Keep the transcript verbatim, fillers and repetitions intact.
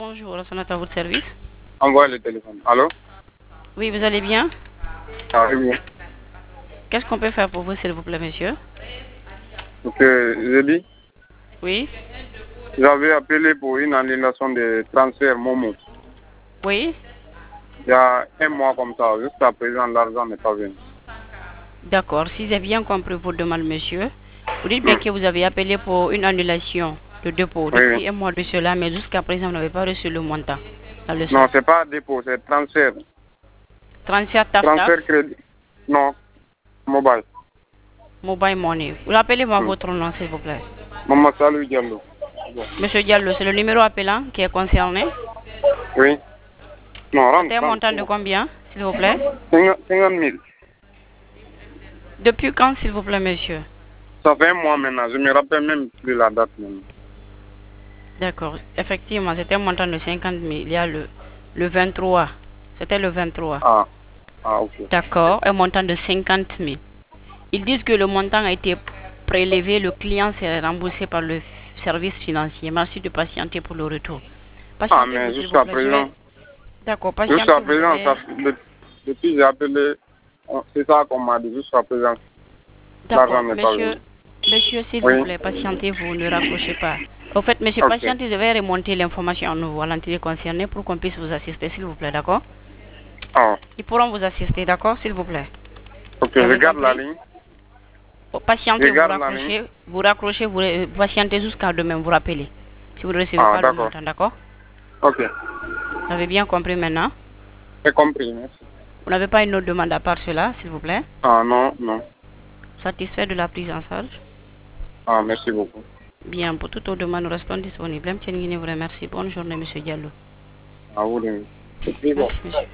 Bonjour, on sonne à votre service. Envoie le téléphone. Allô? Oui, vous allez bien? Ah oui, bien. Qu'est-ce qu'on peut faire pour vous, s'il vous plaît, monsieur? Ok, je dis, Oui? j'avais appelé pour une annulation de transfert Momo. Oui? Il y a un mois comme ça, jusqu'à présent, l'argent n'est pas venu. D'accord. Si j'ai bien compris votre demande, monsieur, vous dites bien Hmm. que vous avez appelé pour une annulation de dépôt Oui, oui. depuis un mois de cela, mais jusqu'à présent, vous n'avez pas reçu le montant dans le Non, sol. c'est pas dépôt, c'est transfert. Transfert Transfert taf-taf, crédit. Non, mobile. mobile money. Vous rappelez-moi Hmm. votre nom, s'il vous plaît. Maman Salou Diallo. Monsieur Diallo, c'est le numéro appelant qui est concerné. Oui. Non, rentre, C'était un rentre. montant de combien, s'il vous plaît? cinquante mille. Depuis quand, s'il vous plaît, monsieur? Ça fait un mois maintenant, je me rappelle même plus la date maintenant. D'accord. Effectivement, c'était un montant de cinquante mille. Il y a le, le vingt-trois. C'était le vingt-trois. Ah, ah, ok. D'accord. Un montant de cinquante mille. Ils disent que le montant a été prélevé. Le client s'est remboursé par le service financier. Merci de patienter pour le retour. Ah, Patientez-vous, mais s'il vous jusqu'à plaît. Je vais... présent, D'accord. jusqu'à Patientez-vous. Je présent, vais... ça, de- depuis que j'ai appelé, on- c'est ça qu'on m'a dit, jusqu'à présent, l'argent D'accord. n'est pas Monsieur, venu. monsieur, s'il vous Oui, plaît, patientez-vous. Ne raccrochez pas. Au fait, monsieur, ok, patientez. Je vais remonter l'information à nouveau à l'entité concernée pour qu'on puisse vous assister, s'il vous plaît. D'accord? ah, Ils pourront vous assister, d'accord, s'il vous plaît. ok, Vous je avez garde la compris? ligne, Oh, je patientez, vous garde la ligne, raccrochez, vous raccrochez, vous ré- patientez jusqu'à demain, vous rappelez. Si vous ne recevez ah, pas le d'accord, montant, d'accord? ok, Vous avez bien compris maintenant? j'ai compris, merci. Vous n'avez pas une autre demande à part cela, s'il vous plaît? Ah, non, non, Satisfait de la prise en charge? ah, merci beaucoup. Bien, pour toute autre demande, nous restons disponibles. M. Nguyen vous remercie. Bonne journée, monsieur Diallo. Ah, vous, Merci, monsieur.